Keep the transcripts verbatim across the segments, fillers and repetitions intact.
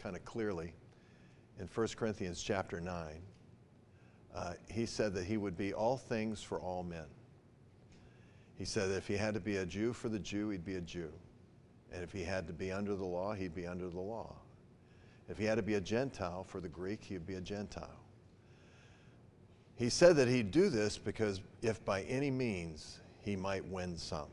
kind of clearly in First Corinthians chapter nine. Uh, he said that he would be all things for all men. He said that if he had to be a Jew for the Jew, he'd be a Jew. And if he had to be under the law, he'd be under the law. If he had to be a Gentile for the Greek, he'd be a Gentile. He said that he'd do this because if by any means he might win some.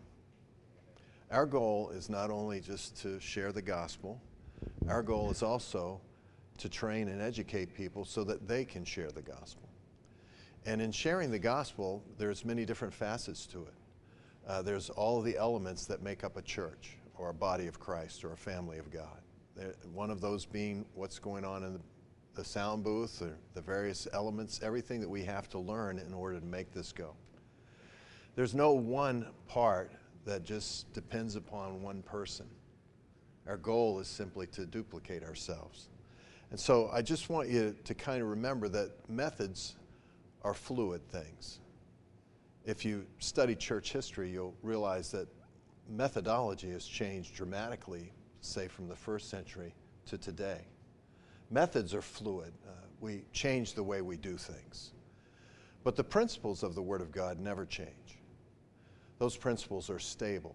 Our goal is not only just to share the gospel, our goal is also to train and educate people so that they can share the gospel. And in sharing the gospel, there's many different facets to it. Uh, there's all of the elements that make up a church or a body of Christ or a family of God. There, one of those being what's going on in the, the sound booth, or the various elements, everything that we have to learn in order to make this go. There's no one part that just depends upon one person. Our goal is simply to duplicate ourselves. And so I just want you to kind of remember that methods are fluid things. If you study church history, you'll realize that methodology has changed dramatically, say from the first century to today. Methods are fluid. Uh, we change the way we do things. But the principles of the Word of God never change. Those principles are stable.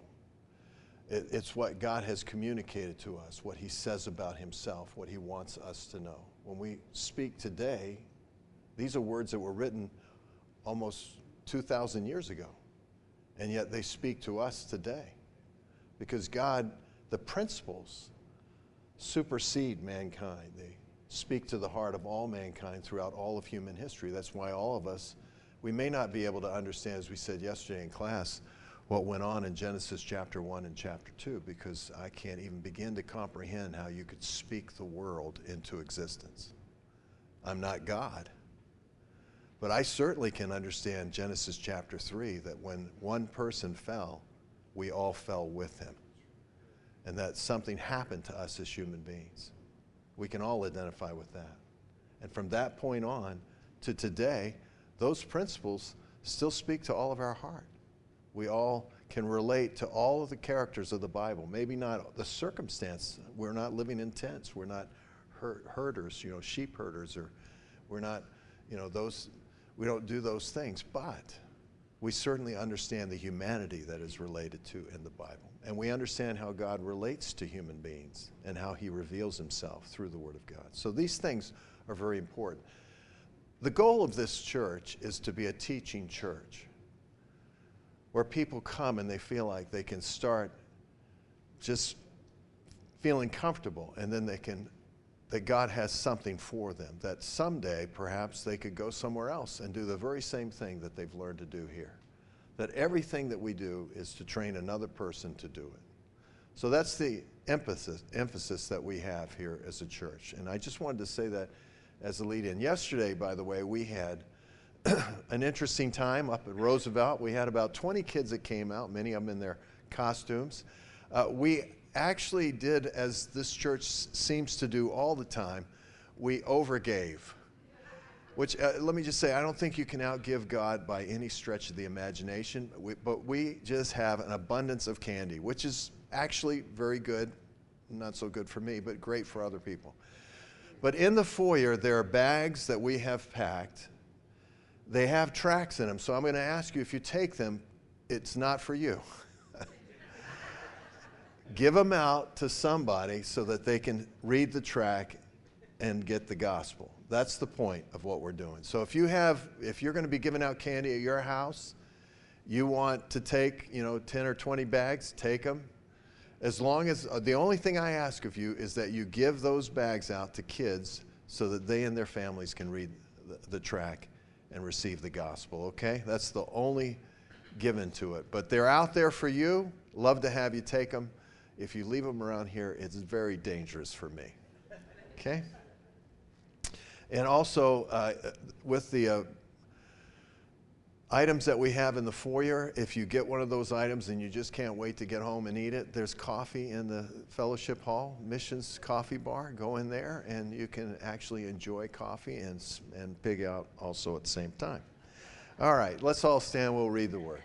It, it's what God has communicated to us, what He says about Himself, what He wants us to know. When we speak today, these are words that were written almost two thousand years ago, and yet they speak to us today. Because God, the principles supersede mankind. They speak to the heart of all mankind throughout all of human history. That's why all of us, we may not be able to understand, as we said yesterday in class, what went on in Genesis chapter one and chapter two, because I can't even begin to comprehend how you could speak the world into existence. I'm not God. But I certainly can understand Genesis chapter three, that when one person fell, we all fell with him. And that something happened to us as human beings. We can all identify with that. And from that point on to today, those principles still speak to all of our heart. We all can relate to all of the characters of the Bible. Maybe not the circumstance. We're not living in tents. We're not herders, you know, sheep herders, or we're not, you know, those, we don't do those things. But we certainly understand the humanity that is related to in the Bible. And we understand how God relates to human beings and how He reveals Himself through the Word of God. So these things are very important. The goal of this church is to be a teaching church where people come and they feel like they can start just feeling comfortable, and then they can, that God has something for them, that someday perhaps they could go somewhere else and do the very same thing that they've learned to do here. That everything that we do is to train another person to do it. So that's the emphasis, emphasis that we have here as a church. And I just wanted to say that as a lead-in. Yesterday, by the way, we had an interesting time up at Roosevelt. We had about twenty kids that came out, many of them in their costumes. Uh, we actually did, as this church seems to do all the time, we overgave. Which, uh, let me just say, I don't think you can outgive God by any stretch of the imagination, we, but we just have an abundance of candy, which is actually very good, not so good for me, but great for other people. But in the foyer, there are bags that we have packed. They have tracts in them, so I'm going to ask you, if you take them, it's not for you. Give them out to somebody so that they can read the tract and get the gospel. That's the point of what we're doing. So if you have, if you're going to be giving out candy at your house, you want to take, you know, ten or twenty bags, take them. As long as, uh, the only thing I ask of you is that you give those bags out to kids so that they and their families can read the, the tract and receive the gospel, okay? That's the only given to it. But they're out there for you. Love to have you take them. If you leave them around here, it's very dangerous for me, okay? And also, uh, with the uh, items that we have in the foyer, if you get one of those items and you just can't wait to get home and eat it, there's coffee in the fellowship hall, Missions Coffee Bar. Go in there and you can actually enjoy coffee and, and pig out also at the same time. All right, let's all stand. We'll read the word.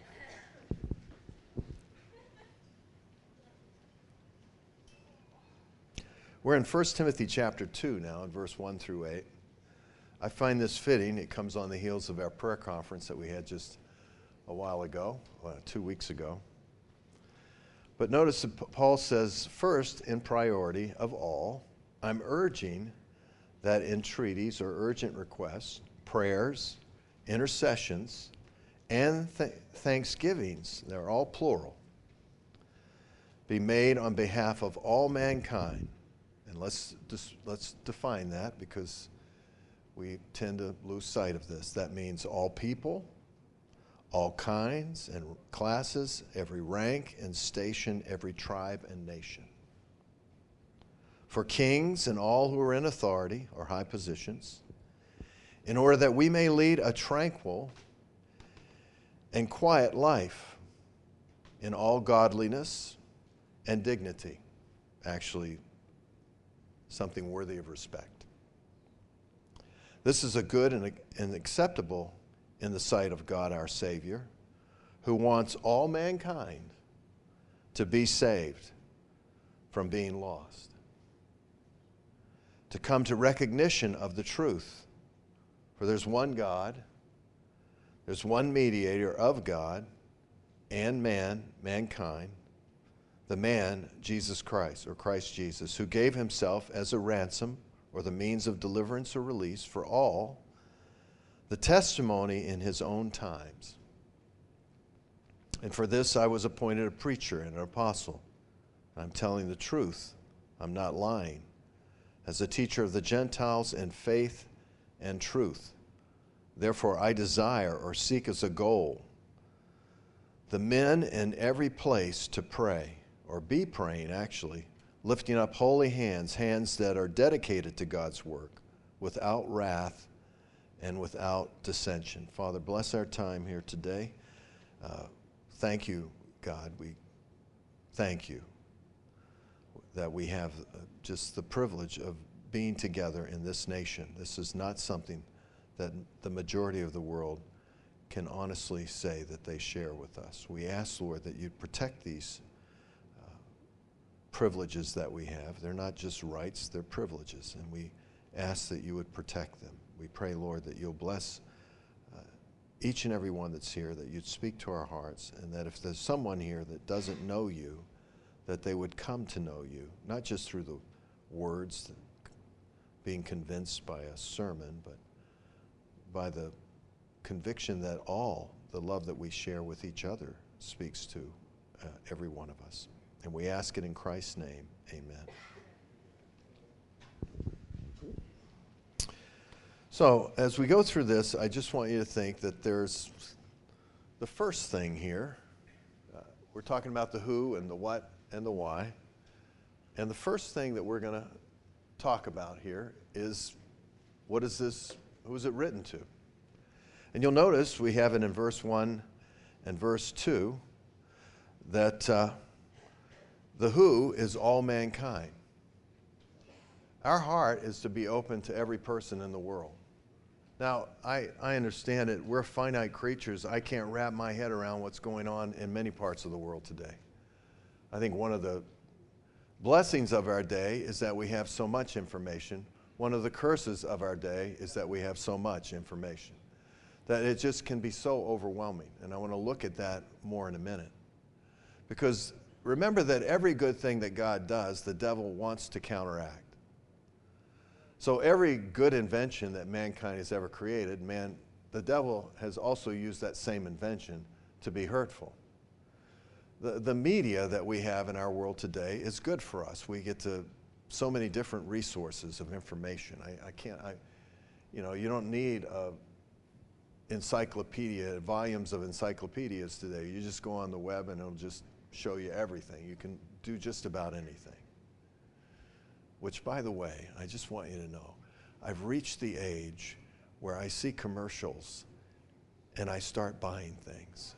We're in First Timothy chapter two now, in verse one through eight. I find this fitting. It comes on the heels of our prayer conference that we had just a while ago, uh, two weeks ago. But notice that Paul says, first in priority of all, I'm urging that entreaties or urgent requests, prayers, intercessions, and th- thanksgivings, they're all plural, be made on behalf of all mankind. And let's, dis- let's define that, because we tend to lose sight of this. That means all people, all kinds and classes, every rank and station, every tribe and nation. For kings and all who are in authority or high positions, in order that we may lead a tranquil and quiet life in all godliness and dignity. Actually, something worthy of respect. This is a good and, and acceptable in the sight of God our Savior, who wants all mankind to be saved from being lost, to come to recognition of the truth. For there's one God, there's one mediator of God and man, mankind, the man, Jesus Christ, or Christ Jesus, who gave himself as a ransom, or the means of deliverance or release for all, the testimony in his own times. And for this I was appointed a preacher and an apostle. I'm telling the truth. I'm not lying. As a teacher of the Gentiles in faith and truth. Therefore I desire or seek as a goal the men in every place to pray, or be praying actually, lifting up holy hands, hands that are dedicated to God's work, without wrath and without dissension. Father, bless our time here today. Uh, thank you, God. We thank you that we have uh, just the privilege of being together in this nation. This is not something that the majority of the world can honestly say that they share with us. We ask, Lord, that you'd protect these uh, privileges that we have. They're not just rights, they're privileges, and we ask that you would protect them. We pray, Lord, that you'll bless uh, each and every one that's here, that you'd speak to our hearts, and that if there's someone here that doesn't know you, that they would come to know you, not just through the words, being convinced by a sermon, but by the conviction that all the love that we share with each other speaks to uh, every one of us. And we ask it in Christ's name. Amen. So as we go through this, I just want you to think that there's the first thing here. Uh, we're talking about the who and the what and the why. And the first thing that we're going to talk about here is, what is this, who is it written to? And you'll notice we have it in verse one and verse two that uh, the who is all mankind. Our heart is to be open to every person in the world. Now, I, I understand it. We're finite creatures. I can't wrap my head around what's going on in many parts of the world today. I think one of the blessings of our day is that we have so much information. One of the curses of our day is that we have so much information, that it just can be so overwhelming. And I want to look at that more in a minute. Because remember that every good thing that God does, the devil wants to counteract. So every good invention that mankind has ever created, man, the devil has also used that same invention to be hurtful. The, the media that we have in our world today is good for us. We get to so many different resources of information. I, I can't, I, you know, you don't need a encyclopedia, volumes of encyclopedias today. You just go on the web and it'll just show you everything. You can do just about anything. Which, by the way, I just want you to know, I've reached the age where I see commercials and I start buying things.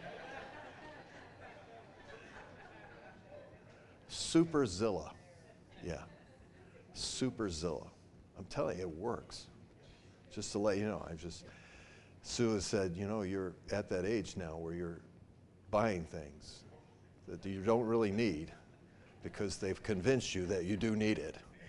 Superzilla. Yeah. Superzilla. I'm telling you, it works. Just to let you know, I just, Sue has said, you know, you're at that age now where you're buying things that you don't really need because they've convinced you that you do need it.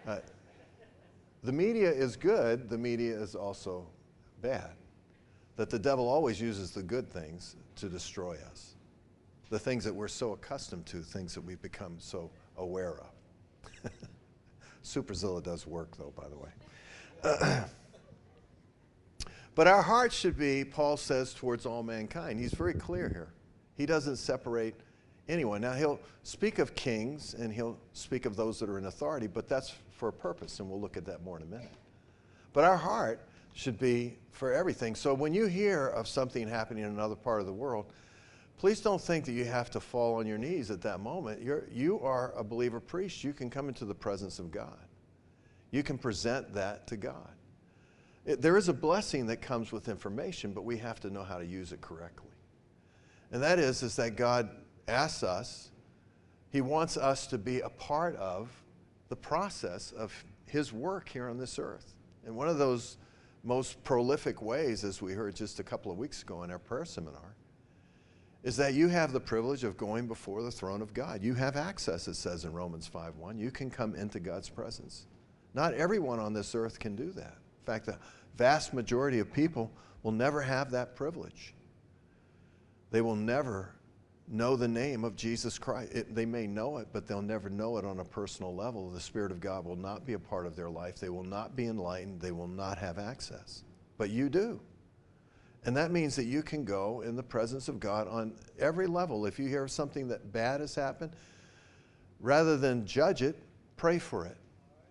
Uh, the media is good, the media is also bad. That the devil always uses the good things to destroy us. The things that we're so accustomed to, things that we've become so aware of. Superzilla does work, though, by the way. Uh, but our heart should be, Paul says, towards all mankind. He's very clear here. He doesn't separate anyone. Now, he'll speak of kings, and he'll speak of those that are in authority, but that's for a purpose, and we'll look at that more in a minute. But our heart should be for everything. So when you hear of something happening in another part of the world, please don't think that you have to fall on your knees at that moment. You're, you are a believer priest. You can come into the presence of God. You can present that to God. It, there is a blessing that comes with information, but we have to know how to use it correctly. And that is, is that God asks us, He wants us to be a part of the process of His work here on this earth. And one of those most prolific ways, as we heard just a couple of weeks ago in our prayer seminar, is that you have the privilege of going before the throne of God. You have access, it says in Romans five one. You can come into God's presence. Not everyone on this earth can do that. In fact, the vast majority of people will never have that privilege. They will never know the name of Jesus Christ. It, they may know it, but they'll never know it on a personal level. The Spirit of God will not be a part of their life. They will not be enlightened. They will not have access. But you do. And that means that you can go in the presence of God on every level. If you hear something that bad has happened, rather than judge it, pray for it.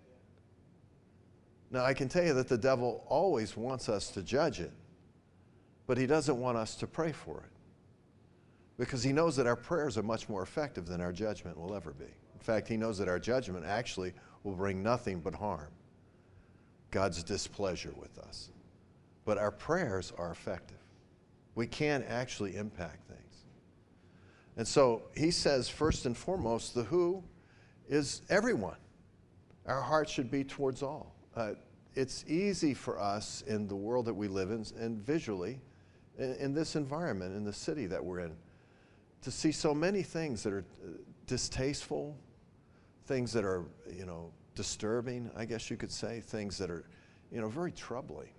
Now, I can tell you that the devil always wants us to judge it, but he doesn't want us to pray for it, because he knows that our prayers are much more effective than our judgment will ever be. In fact, he knows that our judgment actually will bring nothing but harm, God's displeasure with us. But our prayers are effective. We can actually impact things. And so he says, first and foremost, the who is everyone. Our heart should be towards all. Uh, it's easy for us in the world that we live in, and visually, in, in this environment, in the city that we're in, to see so many things that are distasteful, things that are, you know, disturbing, I guess you could say, things that are, you know, very troubling.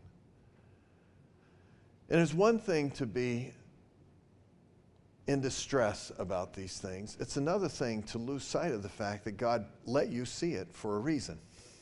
And it's one thing to be in distress about these things. It's another thing to lose sight of the fact that God let you see it for a reason.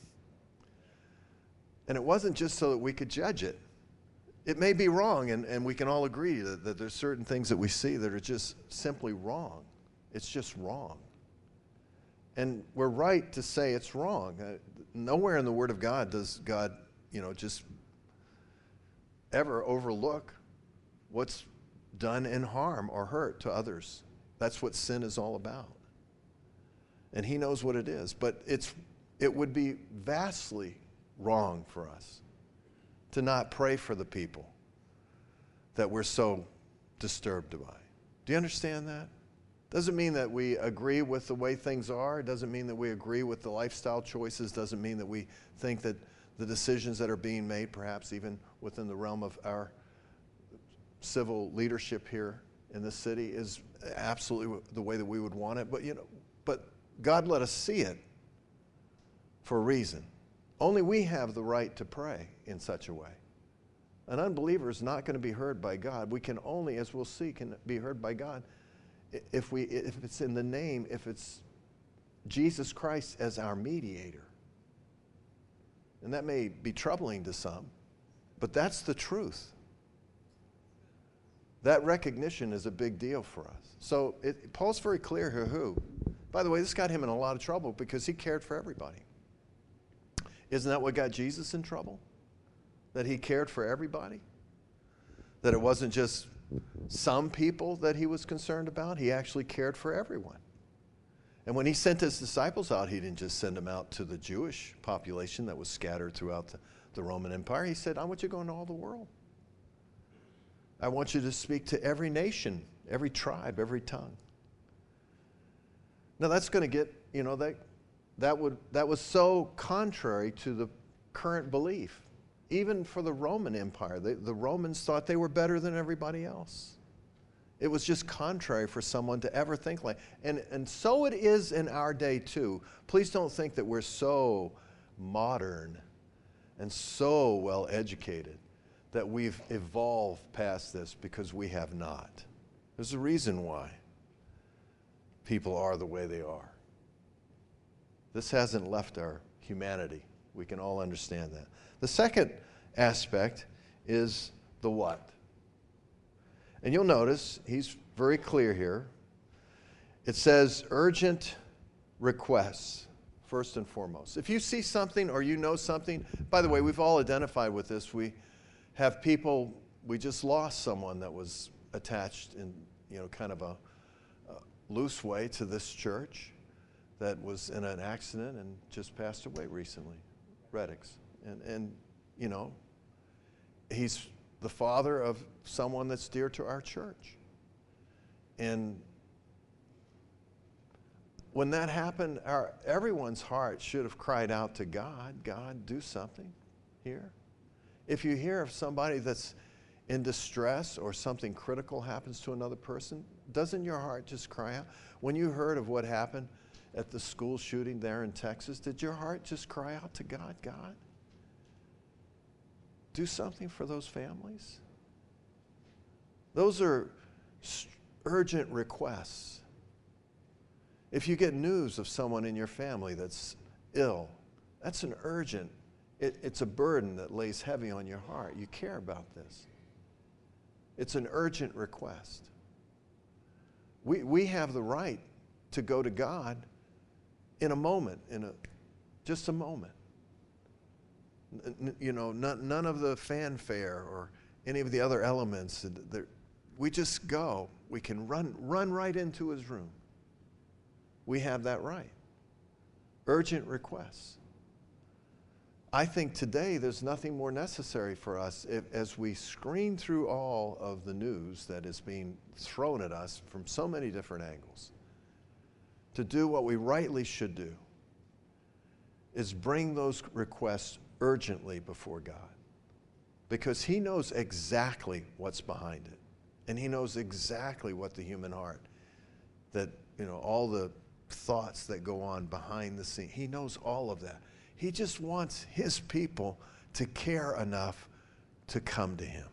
And it wasn't just so that we could judge it. It may be wrong, and, and we can all agree that, that there's certain things that we see that are just simply wrong. It's just wrong. And we're right to say it's wrong. Uh, nowhere in the Word of God does God, you know, just ever overlook what's done in harm or hurt to others. That's what sin is all about. And He knows what it is. But it's it would be vastly wrong for us to not pray for the people that we're so disturbed by. Do you understand that? Doesn't mean that we agree with the way things are. It doesn't mean that we agree with the lifestyle choices. Doesn't mean that we think that the decisions that are being made, perhaps even within the realm of our civil leadership here in this city, is absolutely the way that we would want it. But you know, but God let us see it for a reason. Only we have the right to pray in such a way. An unbeliever is not going to be heard by God. We can only, as we'll see, can be heard by God if we if it's in the name, if it's Jesus Christ as our mediator. And that may be troubling to some, but that's the truth. That recognition is a big deal for us. So it, Paul's very clear here who. By the way, this got him in a lot of trouble because he cared for everybody. Isn't that what got Jesus in trouble? That he cared for everybody? That it wasn't just some people that he was concerned about? He actually cared for everyone. And when he sent his disciples out, he didn't just send them out to the Jewish population that was scattered throughout the, the Roman Empire. He said, I want you to go into all the world. I want you to speak to every nation, every tribe, every tongue. Now that's going to get, you know, that that would that was so contrary to the current belief. Even for the Roman Empire, they, the Romans thought they were better than everybody else. It was just contrary for someone to ever think like, and, and so it is in our day too. Please don't think that we're so modern and so well educated that we've evolved past this, because we have not. There's a reason why people are the way they are. This hasn't left our humanity. We can all understand that. The second aspect is the what. And you'll notice he's very clear here. It says urgent requests, first and foremost. If you see something or you know something, by the way, we've all identified with this. We have people, we just lost someone that was attached in, you know, kind of a, a loose way to this church, that was in an accident and just passed away recently, Reddix. And, and, you know, he's the father of someone that's dear to our church. And when that happened, our, everyone's heart should have cried out to God, God, do something here. If you hear of somebody that's in distress or something critical happens to another person, doesn't your heart just cry out? When you heard of what happened at the school shooting there in Texas, did your heart just cry out to God, God, do something for those families? Those are urgent requests. If you get news of someone in your family that's ill, that's an urgent, it, it's a burden that lays heavy on your heart. You care about this. It's an urgent request. We, we have the right to go to God in a moment, in a, just a moment. N- you know, none, none of the fanfare or any of the other elements. We just go. We can run, run right into his room. We have that right. Urgent requests. I think today there's nothing more necessary for us if, as we screen through all of the news that is being thrown at us from so many different angles, to do what we rightly should do is bring those requests urgently before God, because he knows exactly what's behind it, and he knows exactly what the human heart, that, you know, all the thoughts that go on behind the scene, he knows all of that. He just wants his people to care enough to come to him.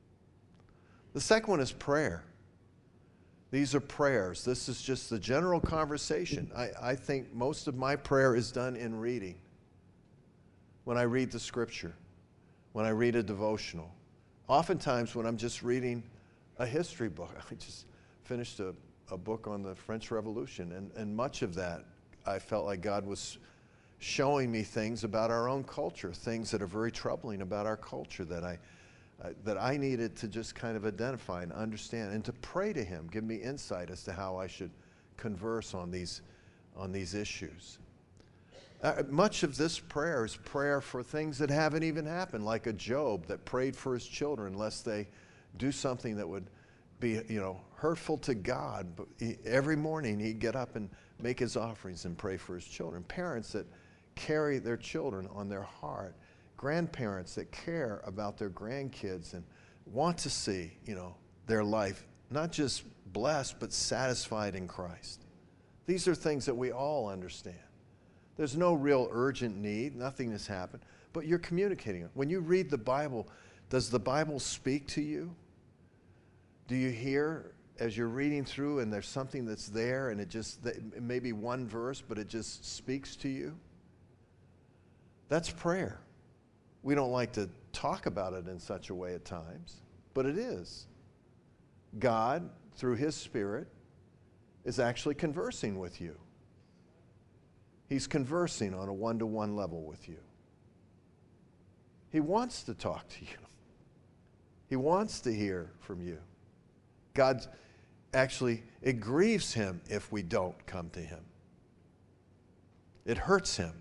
The second one is prayer. These are prayers. This is just the general conversation. I, I think most of my prayer is done in reading. When I read the scripture, when I read a devotional. Oftentimes when I'm just reading a history book. I just finished a, a book on the French Revolution, and, and much of that I felt like God was showing me things about our own culture, things that are very troubling about our culture that I, uh, that I needed to just kind of identify and understand, and to pray to him, give me insight as to how I should converse on these, on these issues. Uh, much of this prayer is prayer for things that haven't even happened, like a Job that prayed for his children lest they do something that would be, you know, hurtful to God. But he, every morning he'd get up and make his offerings and pray for his children. Parents that carry their children on their heart. Grandparents that care about their grandkids and want to see, you know, their life not just blessed but satisfied in Christ. These are things that we all understand. There's no real urgent need. Nothing has happened. But you're communicating it. When you read the Bible, does the Bible speak to you? Do you hear as you're reading through and there's something that's there and it just, it may be one verse, but it just speaks to you? That's prayer. We don't like to talk about it in such a way at times, but it is. God, through his Spirit, is actually conversing with you. He's conversing on a one-to-one level with you. He wants to talk to you. He wants to hear from you. God, actually, it grieves him if we don't come to him. It hurts him.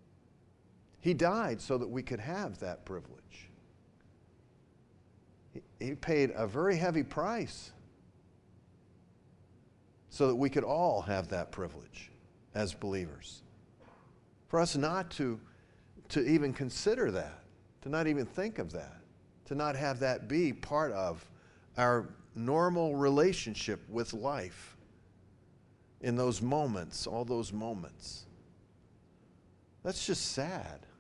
He died so that we could have that privilege. He, he paid a very heavy price so that we could all have that privilege as believers. For us not to, to even consider that, to not even think of that, to not have that be part of our normal relationship with life in those moments, all those moments. That's just sad.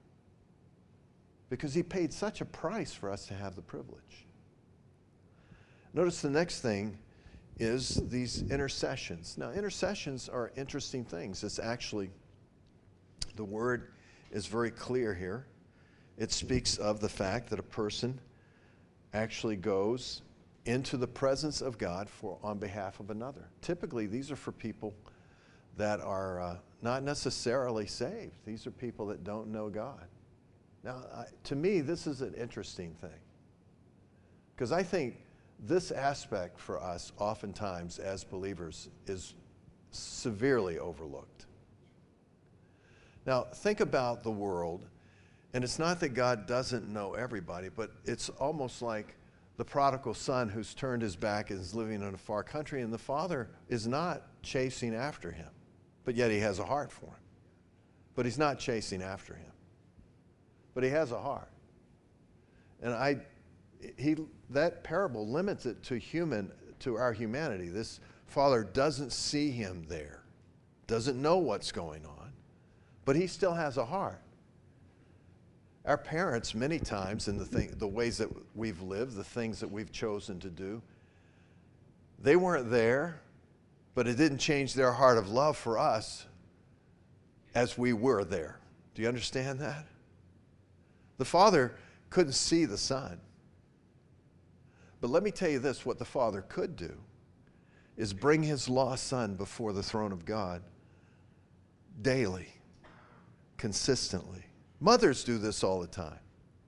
because he paid such a price for us to have the privilege. Notice the next thing is these intercessions. Now, intercessions are interesting things. It's actually, the word is very clear here. It speaks of the fact that a person actually goes into the presence of God for on behalf of another. Typically, these are for people that are uh, not necessarily saved. These are people that don't know God. Now, I, to me, this is an interesting thing, because I think this aspect for us oftentimes as believers is severely overlooked. Now, think about the world, and it's not that God doesn't know everybody, but it's almost like the prodigal son who's turned his back and is living in a far country, and the father is not chasing after him, but yet he has a heart for him. But he's not chasing after him, but he has a heart. And I, he, that parable limits it to human, to our humanity. This father doesn't see him there, doesn't know what's going on, but he still has a heart. Our parents, many times, in the, thing, the ways that we've lived, the things that we've chosen to do, they weren't there, but it didn't change their heart of love for us as we were there. Do you understand that? The father couldn't see the son. But let me tell you this, what the father could do is bring his lost son before the throne of God daily, consistently. Mothers do this all the time.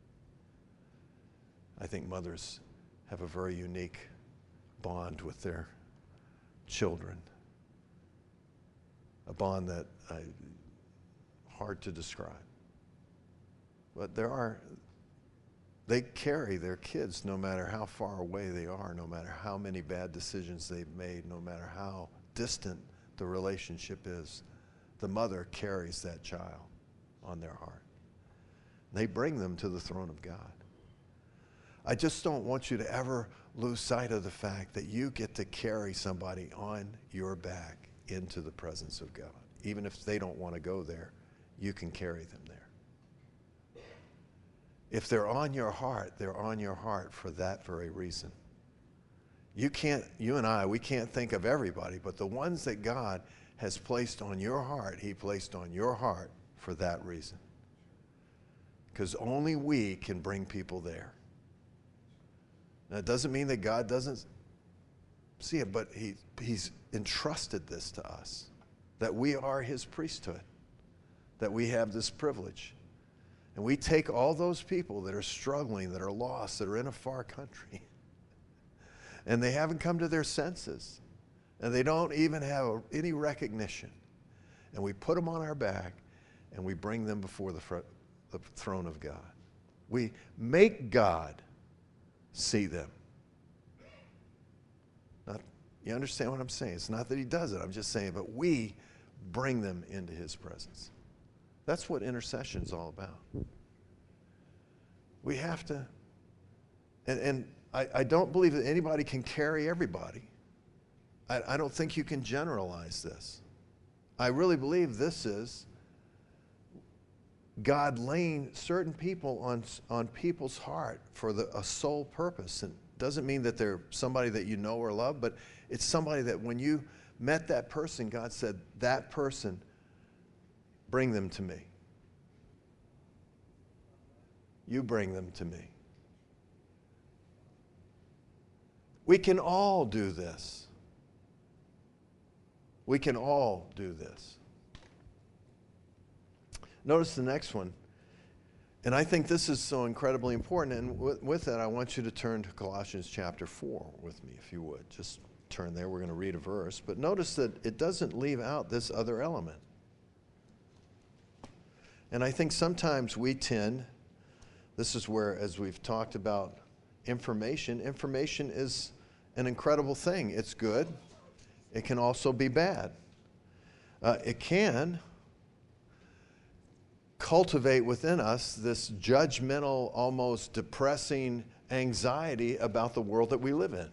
I think mothers have a very unique bond with their children, a bond that I, hard to describe. But there are, they carry their kids no matter how far away they are, no matter how many bad decisions they've made, no matter how distant the relationship is. The mother carries that child on their heart. They bring them to the throne of God. I just don't want you to ever lose sight of the fact that you get to carry somebody on your back into the presence of God. Even if they don't want to go there, you can carry them there. If they're on your heart, they're on your heart for that very reason. You can't, you and I, we can't think of everybody, but the ones that God has placed on your heart, he placed on your heart for that reason. Because only we can bring people there. Now, it doesn't mean that God doesn't see it, but he, he's entrusted this to us, that we are his priesthood, that we have this privilege. And we take all those people that are struggling, that are lost, that are in a far country, and they haven't come to their senses, and they don't even have any recognition, and we put them on our back, and we bring them before the front, the throne of God. We make God see them. Not, you understand what I'm saying? It's not that he does it. I'm just saying, but we bring them into his presence. That's what intercession is all about. We have to, and, and I, I don't believe that anybody can carry everybody. I, I don't think you can generalize this. I really believe this is God laying certain people on, on people's heart for the, a sole purpose. And it doesn't mean that they're somebody that you know or love, but it's somebody that when you met that person, God said, that person, bring them to me. You bring them to me. We can all do this. We can all do this. Notice the next one. And I think this is so incredibly important. And with, with that, I want you to turn to Colossians chapter four with me, if you would. Just turn there. We're going to read a verse. But notice that it doesn't leave out this other element. And I think sometimes we tend, this is where, as we've talked about information, information is an incredible thing. It's good. It can also be bad. Uh, it can cultivate within us this judgmental, almost depressing anxiety about the world that we live in.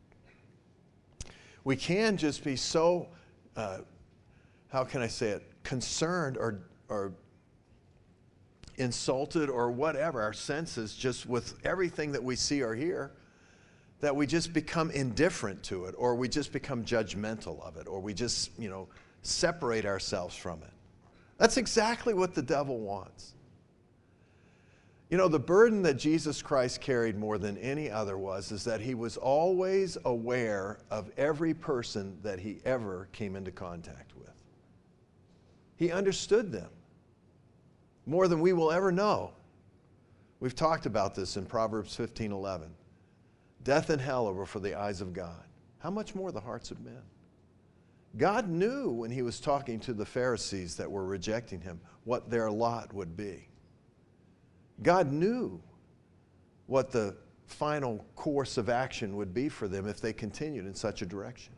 We can just be so, uh, how can I say it, concerned or, or insulted or whatever, our senses, just with everything that we see or hear, that we just become indifferent to it, or we just become judgmental of it, or we just, you know, separate ourselves from it. That's exactly what the devil wants. You know, the burden that Jesus Christ carried more than any other was, is that he was always aware of every person that he ever came into contact with. He understood them more than we will ever know. We've talked about this in Proverbs fifteen eleven. Death and hell are before the eyes of God. How much more the hearts of men? God knew when he was talking to the Pharisees that were rejecting him what their lot would be. God knew what the final course of action would be for them if they continued in such a direction.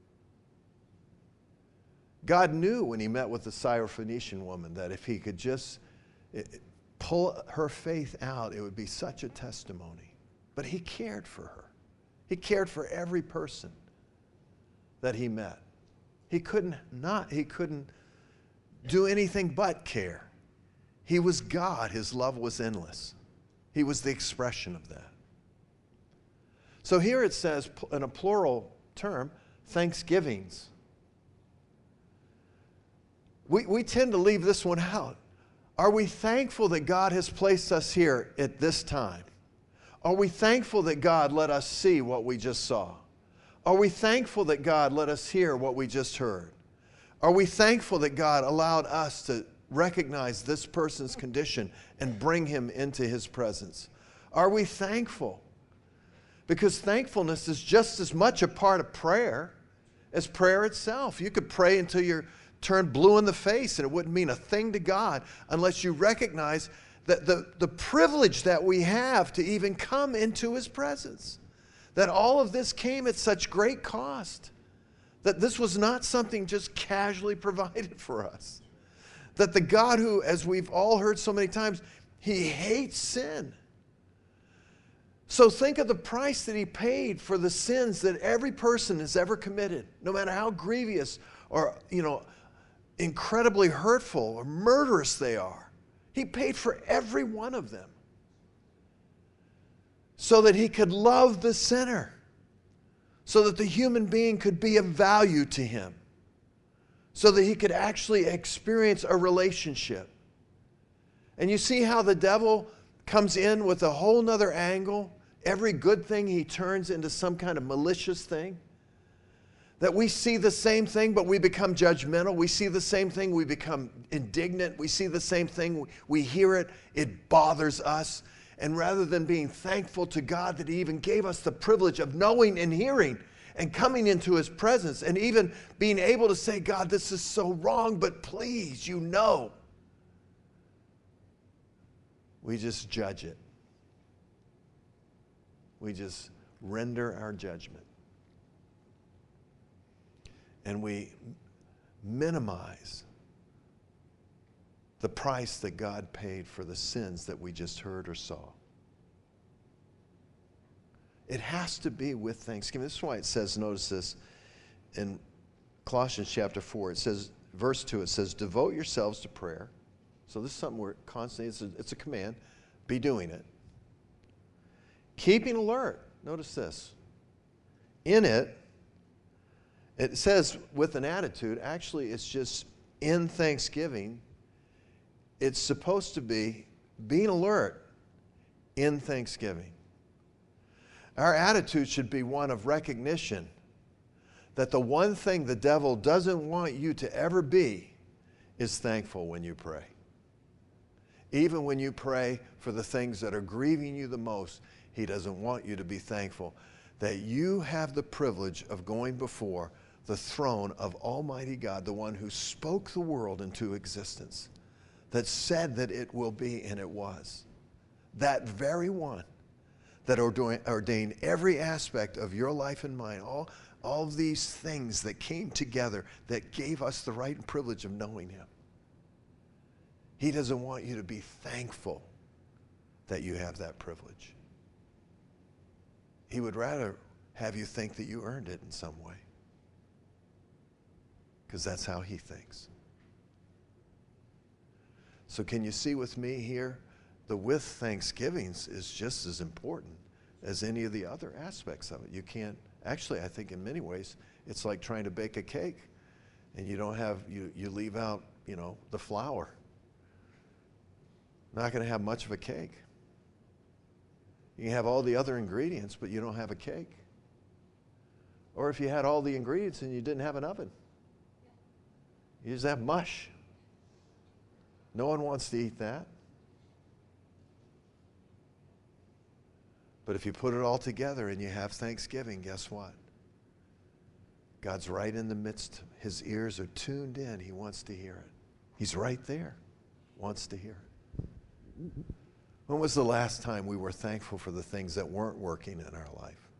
God knew when he met with the Syrophoenician woman that if he could just pull her faith out, it would be such a testimony. But he cared for her. He cared for every person that he met. He couldn't not, he couldn't do anything but care. He was God. His love was endless. He was the expression of that. So here it says, in a plural term, thanksgivings. We, we tend to leave this one out. Are we thankful that God has placed us here at this time? Are we thankful that God let us see what we just saw? Are we thankful that God let us hear what we just heard? Are we thankful that God allowed us to recognize this person's condition and bring him into his presence? Are we thankful? Because thankfulness is just as much a part of prayer as prayer itself. You could pray until you're turned blue in the face and it wouldn't mean a thing to God unless you recognize that the, the privilege that we have to even come into his presence. That all of this came at such great cost. That this was not something just casually provided for us. That the God who, as we've all heard so many times, he hates sin. So think of the price that he paid for the sins that every person has ever committed, no matter how grievous or, you know, incredibly hurtful or murderous they are. He paid for every one of them so that he could love the sinner, so that the human being could be of value to him, so that he could actually experience a relationship. And you see how the devil comes in with a whole nother angle. Every good thing he turns into some kind of malicious thing. That we see the same thing, but we become judgmental. We see the same thing, we become indignant. We see the same thing, we hear it, it bothers us. And rather than being thankful to God that he even gave us the privilege of knowing and hearing and coming into his presence and even being able to say, God, this is so wrong, but please, you know. We just judge it. We just render our judgment. And we minimize the price that God paid for the sins that we just heard or saw. It has to be with thanksgiving. This is why it says, notice this, in Colossians chapter four, it says, verse two, it says, devote yourselves to prayer. So this is something we're constantly, it's a, it's a command, be doing it. Keeping alert, notice this. In it, it says with an attitude, actually it's just in thanksgiving. It's supposed to be being alert in thanksgiving. Our attitude should be one of recognition that the one thing the devil doesn't want you to ever be is thankful when you pray. Even when you pray for the things that are grieving you the most, he doesn't want you to be thankful that you have the privilege of going before the throne of Almighty God, the one who spoke the world into existence, that said that it will be, and it was. That very one that ordained every aspect of your life and mine, all, all of these things that came together that gave us the right and privilege of knowing him. He doesn't want you to be thankful that you have that privilege. He would rather have you think that you earned it in some way. Because that's how he thinks. So can you see with me here, the with thanksgivings is just as important as any of the other aspects of it. You can't, actually, I think in many ways, it's like trying to bake a cake and you don't have, you, you leave out, you know, the flour. Not going to have much of a cake. You can have all the other ingredients, but you don't have a cake. Or if you had all the ingredients and you didn't have an oven, you just have mush. No one wants to eat that. But if you put it all together and you have Thanksgiving, guess what? God's right in the midst. His ears are tuned in. He wants to hear it. He's right there. Wants to hear it. When was the last time we were thankful for the things that weren't working in our life?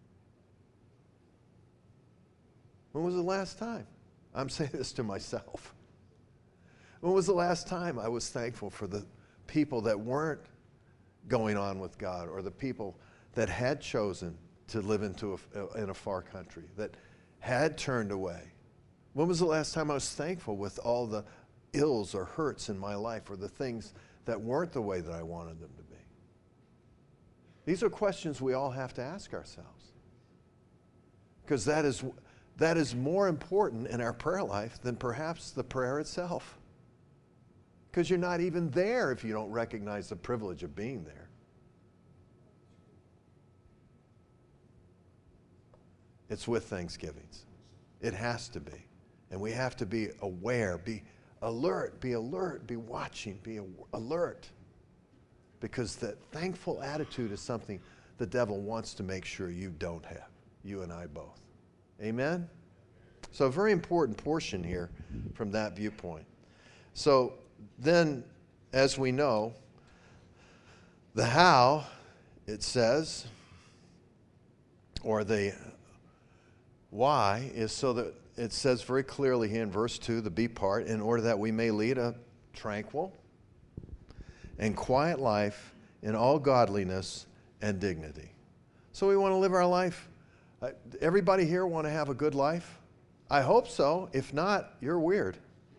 When was the last time? I'm saying this to myself. When was the last time I was thankful for the people that weren't going on with God, or the people that had chosen to live into a, in a far country, that had turned away? When was the last time I was thankful with all the ills or hurts in my life, or the things that weren't the way that I wanted them to be? These are questions we all have to ask ourselves, because that is, that is more important in our prayer life than perhaps the prayer itself. Because you're not even there if you don't recognize the privilege of being there. It's with thanksgivings. It has to be. And we have to be aware, be alert, be alert, be watching, be alert. Because that thankful attitude is something the devil wants to make sure you don't have. You and I both. Amen? So a very important portion here from that viewpoint. So then, as we know, the how, it says, or the why, is so that it says very clearly here in verse two, the B part, in order that we may lead a tranquil and quiet life in all godliness and dignity. So we want to live our life. Uh, everybody here want to have a good life? I hope so. If not, you're weird.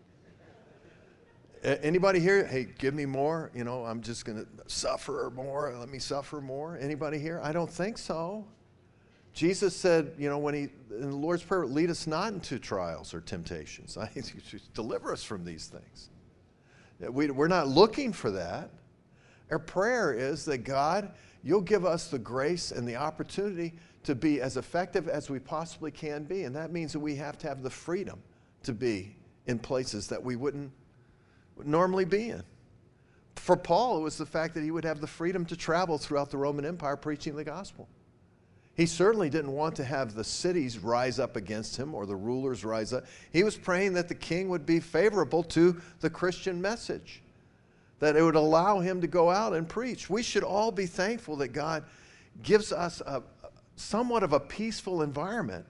Anybody here, hey, give me more, you know, I'm just going to suffer more, let me suffer more? Anybody here? I don't think so. Jesus said, you know, when he, in the Lord's Prayer, lead us not into trials or temptations. I deliver us from these things. We, we're not looking for that. Our prayer is that God, you'll give us the grace and the opportunity to be as effective as we possibly can be. And that means that we have to have the freedom to be in places that we wouldn't normally be in. For Paul, it was the fact that he would have the freedom to travel throughout the Roman Empire preaching the gospel. He certainly didn't want to have the cities rise up against him or the rulers rise up. He was praying that the king would be favorable to the Christian message, that it would allow him to go out and preach. We should all be thankful that God gives us a, somewhat of a peaceful environment.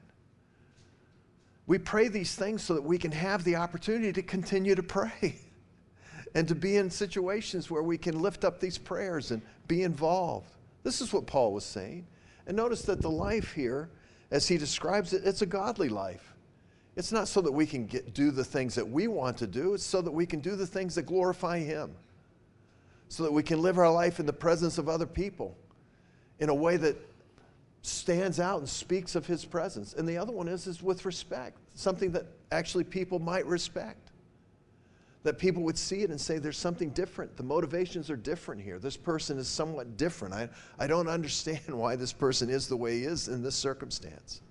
We pray these things so that we can have the opportunity to continue to pray and to be in situations where we can lift up these prayers and be involved. This is what Paul was saying. And notice that the life here, as he describes it, it's a godly life. It's not so that we can get, do the things that we want to do. It's so that we can do the things that glorify him. So that we can live our life in the presence of other people in a way that stands out and speaks of his presence. And the other one is, is with respect, something that actually people might respect. That people would see it and say, there's something different. The motivations are different here. This person is somewhat different. I, I don't understand why this person is the way he is in this circumstance.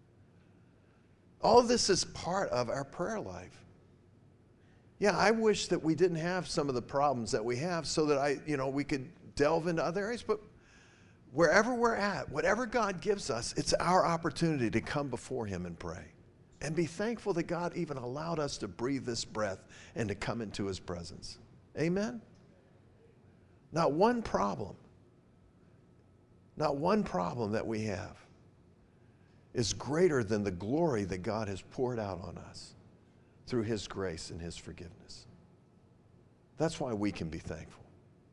All of this is part of our prayer life. Yeah, I wish that we didn't have some of the problems that we have so that I, you know, we could delve into other areas. But wherever we're at, whatever God gives us, it's our opportunity to come before him and pray. And be thankful that God even allowed us to breathe this breath and to come into his presence. Amen? Not one problem, not one problem that we have is greater than the glory that God has poured out on us through his grace and his forgiveness. That's why we can be thankful.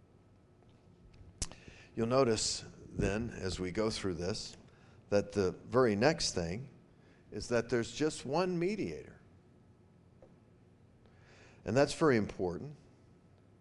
You'll notice then, as we go through this, that the very next thing is that there's just one mediator. And that's very important,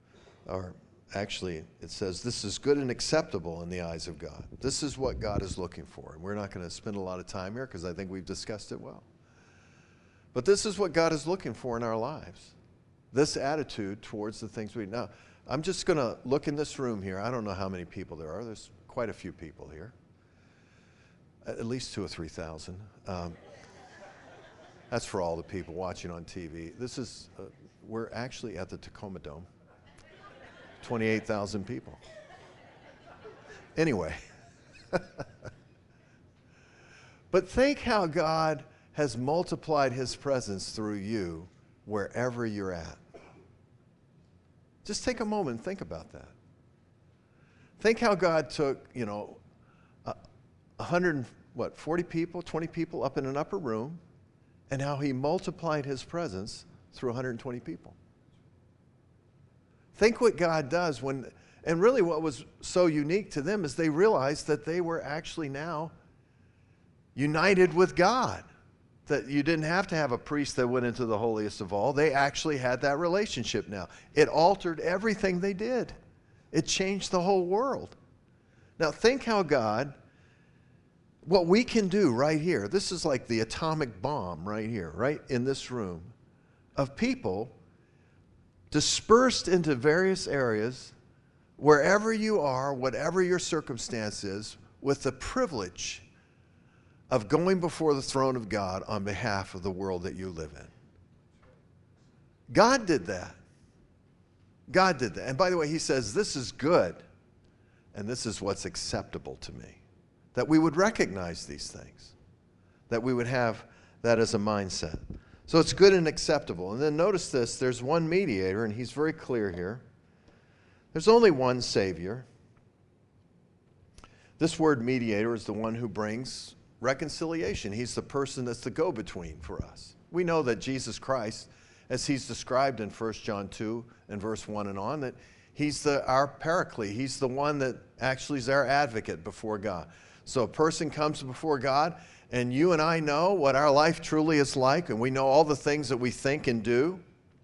or actually it says, this is good and acceptable in the eyes of God. This is what God is looking for. And we're not going to spend a lot of time here because I think we've discussed it well. But this is what God is looking for in our lives. This attitude towards the things we do. Now, I'm just going to look in this room here. I don't know how many people there are. There's quite a few people here. At least two or three thousand. Um, that's for all the people watching on T V. This is, uh, we're actually at the Tacoma Dome. twenty-eight thousand people. Anyway. But think how God has multiplied his presence through you wherever you're at. Just take a moment and think about that. Think how God took, you know, a hundred, what, forty people, twenty people up in an upper room, and how he multiplied his presence through one hundred twenty people. Think what God does when, and really what was so unique to them is they realized that they were actually now united with God. That you didn't have to have a priest that went into the holiest of all. They actually had that relationship now. It altered everything they did. It changed the whole world. Now think how God, what we can do right here, this is like the atomic bomb right here, right in this room, of people dispersed into various areas, wherever you are, whatever your circumstance is, with the privilege of going before the throne of God on behalf of the world that you live in. God did that. God did that. And by the way, he says, this is good, and this is what's acceptable to me. That we would recognize these things. That we would have that as a mindset. So it's good and acceptable. And then notice this, there's one mediator, and he's very clear here. There's only one Savior. This word mediator is the one who brings reconciliation. He's the person that's the go-between for us. We know that Jesus Christ, as he's described in First John two and verse one and on, that he's the, our paraclete. He's the one that actually is our advocate before God. So a person comes before God, and you and I know what our life truly is like, and we know all the things that we think and do.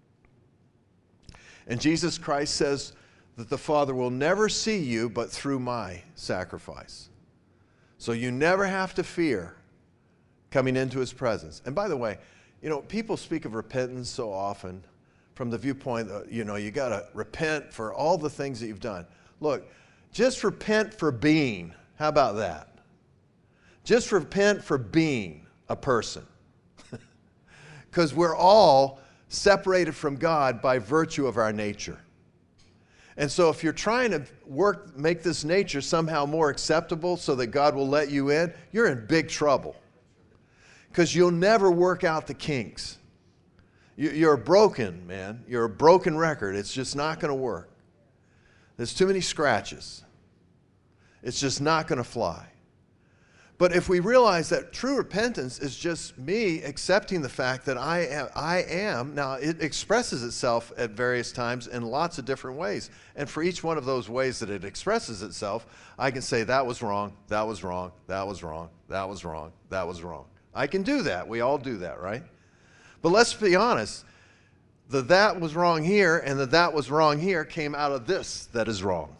And Jesus Christ says that the Father will never see you but through my sacrifice. So you never have to fear coming into his presence. And by the way, you know, people speak of repentance so often from the viewpoint that, you know, you got to repent for all the things that you've done. Look, just repent for being. How about that? Just repent for being a person. Because we're all separated from God by virtue of our nature. And so if you're trying to work, make this nature somehow more acceptable so that God will let you in, you're in big trouble. Because you'll never work out the kinks. You're broken, man. You're a broken record. It's just not going to work. There's too many scratches. It's just not going to fly. But if we realize that true repentance is just me accepting the fact that I am, I am, now it expresses itself at various times in lots of different ways. And for each one of those ways that it expresses itself, I can say that was wrong, that was wrong, that was wrong, that was wrong, that was wrong. I can do that. We all do that, right? But let's be honest. The that was wrong here and the that was wrong here came out of this that is wrong.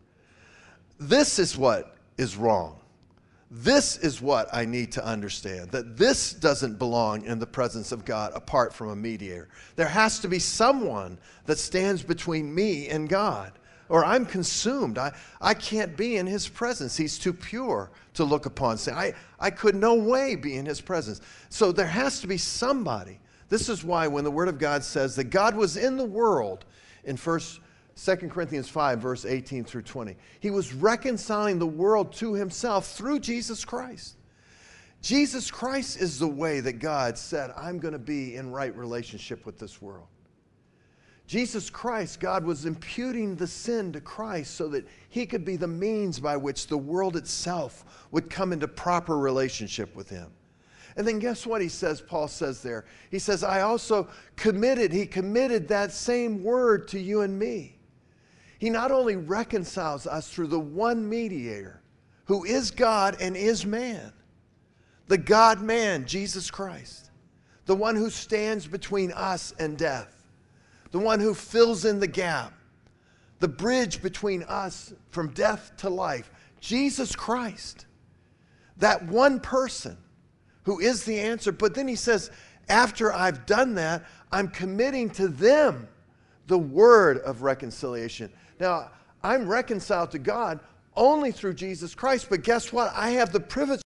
This is what is wrong. This is what I need to understand, that this doesn't belong in the presence of God apart from a mediator. There has to be someone that stands between me and God, or I'm consumed. I, I can't be in his presence. He's too pure to look upon sin. I, I could no way be in his presence. So there has to be somebody. This is why when the Word of God says that God was in the world in First Second Corinthians five, verse eighteen through twenty. He was reconciling the world to himself through Jesus Christ. Jesus Christ is the way that God said, I'm going to be in right relationship with this world. Jesus Christ, God was imputing the sin to Christ so that he could be the means by which the world itself would come into proper relationship with him. And then guess what he says, Paul says there? He says, I also committed, he committed that same word to you and me. He not only reconciles us through the one mediator who is God and is man, the God-man, Jesus Christ, the one who stands between us and death, the one who fills in the gap, the bridge between us from death to life, Jesus Christ. That one person who is the answer. But then he says, after I've done that, I'm committing to them the word of reconciliation. Now, I'm reconciled to God only through Jesus Christ, but guess what? I have the privilege